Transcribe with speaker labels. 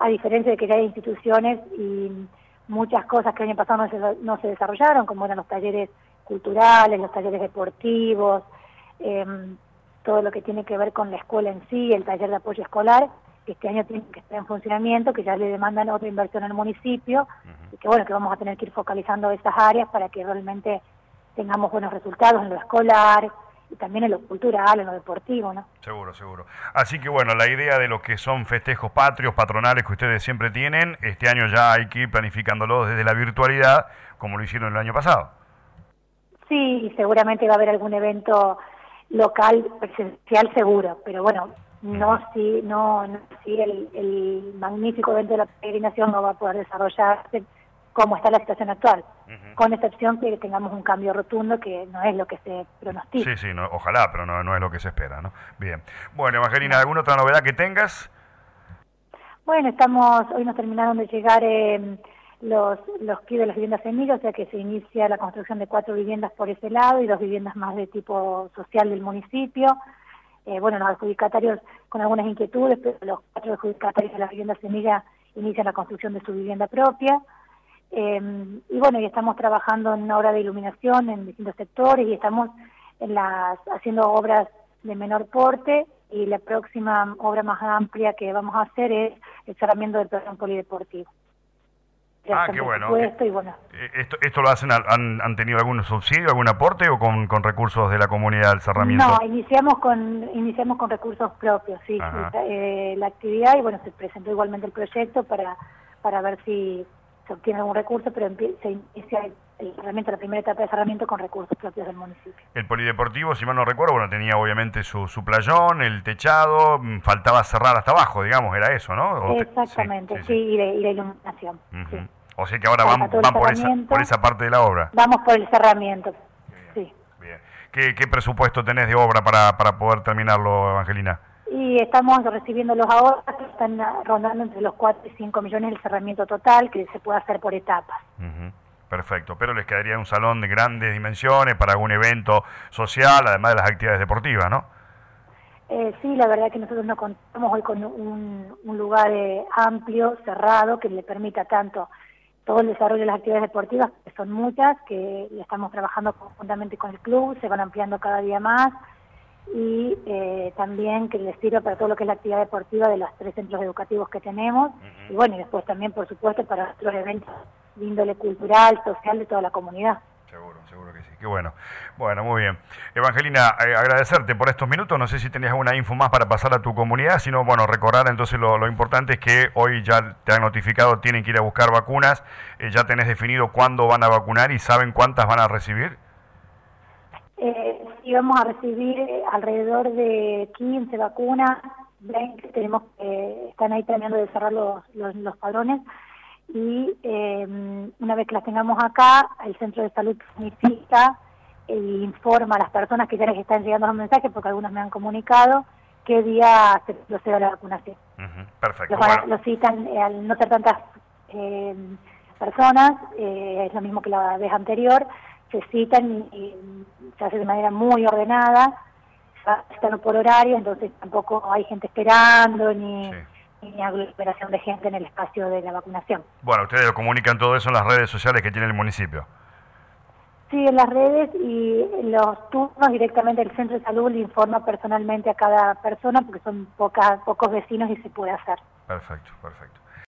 Speaker 1: a diferencia de que ya hay instituciones y muchas cosas que el año pasado no se desarrollaron, como eran los talleres culturales, los talleres deportivos, todo lo que tiene que ver con la escuela en sí, el taller de apoyo escolar, que este año tiene que estar en funcionamiento, que ya le demandan otra inversión al municipio, y que bueno, que vamos a tener que ir focalizando esas áreas para que realmente tengamos buenos resultados en lo escolar, y también en lo cultural, en lo deportivo, ¿no?
Speaker 2: Seguro, seguro. Así que bueno, la idea de lo que son festejos patrios, patronales que ustedes siempre tienen, este año ya hay que ir planificándolo desde la virtualidad, como lo hicieron el año pasado.
Speaker 1: Sí, y seguramente va a haber algún evento local, presencial seguro, pero bueno, no si el magnífico evento de la peregrinación no va a poder desarrollarse como está la situación actual, con excepción que tengamos un cambio rotundo que no es lo que se pronostica.
Speaker 2: Sí, sí, no, ojalá, pero no es lo que se espera, ¿no? Bien. Bueno, Evangelina, ¿alguna otra novedad que tengas?
Speaker 1: Bueno, hoy nos terminaron de llegar los kits de las viviendas semillas, o sea que se inicia la construcción de 4 viviendas por ese lado y 2 viviendas más de tipo social del municipio. Bueno, los adjudicatarios con algunas inquietudes, pero los 4 adjudicatarios de las viviendas semillas inician la construcción de su vivienda propia. Y bueno, y estamos trabajando en una obra de iluminación en distintos sectores y estamos haciendo obras de menor porte, y la próxima obra más amplia que vamos a hacer es el cerramiento del pabellón polideportivo.
Speaker 2: Qué bueno.
Speaker 1: Y bueno.
Speaker 2: ¿Esto lo hacen, han tenido algún subsidio, algún aporte o con recursos de la comunidad del cerramiento?
Speaker 1: No, iniciamos con recursos propios, sí, la actividad, y bueno, se presentó igualmente el proyecto para ver si se obtiene algún recurso, pero se inicia el cerramiento, la primera etapa de cerramiento con recursos propios del municipio.
Speaker 2: El polideportivo, si mal no recuerdo, bueno, tenía obviamente su playón, el techado, faltaba cerrar hasta abajo, digamos, era eso, ¿no?
Speaker 1: Exactamente, sí, y la iluminación. Sí.
Speaker 2: O sea que ahora van por esa parte de la obra.
Speaker 1: Vamos por el cerramiento, sí.
Speaker 2: Bien. ¿Qué presupuesto tenés de obra para poder terminarlo, Evangelina?
Speaker 1: Y estamos recibiendo los ahorros que están rondando entre los 4 y 5 millones el cerramiento total, que se puede hacer por etapas.
Speaker 2: Perfecto, pero les quedaría un salón de grandes dimensiones para algún evento social, además de las actividades deportivas, ¿no?
Speaker 1: Sí, la verdad que nosotros no contamos hoy con un lugar amplio, cerrado, que le permita tanto todo el desarrollo de las actividades deportivas, que son muchas, que le estamos trabajando conjuntamente con el club, se van ampliando cada día más, y también que les sirva para todo lo que es la actividad deportiva de los 3 centros educativos que tenemos, y bueno, y después también, por supuesto, para otros eventos de índole cultural, social de toda la comunidad.
Speaker 2: Seguro que sí, qué bueno. Bueno, muy bien. Evangelina, agradecerte por estos minutos, no sé si tenías alguna info más para pasar a tu comunidad, sino, bueno, recordar entonces lo importante es que hoy ya te han notificado, tienen que ir a buscar vacunas, ya tenés definido cuándo van a vacunar y saben cuántas van a recibir.
Speaker 1: Sí, vamos a recibir alrededor de 15 vacunas, 20 están ahí terminando de cerrar los padrones, y una vez que las tengamos acá, el centro de salud planifica e informa a las personas que ya les están llegando los mensajes, porque algunos me han comunicado, qué día se procede a la vacunación.
Speaker 2: Perfecto.
Speaker 1: Los citan, al no ser tantas personas, es lo mismo que la vez anterior, se citan y se hace de manera muy ordenada, están por horario, entonces tampoco hay gente esperando ni aglomeración de gente en el espacio de la vacunación.
Speaker 2: Bueno, ustedes lo comunican todo eso en las redes sociales que tiene el municipio.
Speaker 1: Sí, en las redes, y los turnos directamente el centro de salud le informa personalmente a cada persona, porque son pocos vecinos y se puede hacer.
Speaker 2: Perfecto.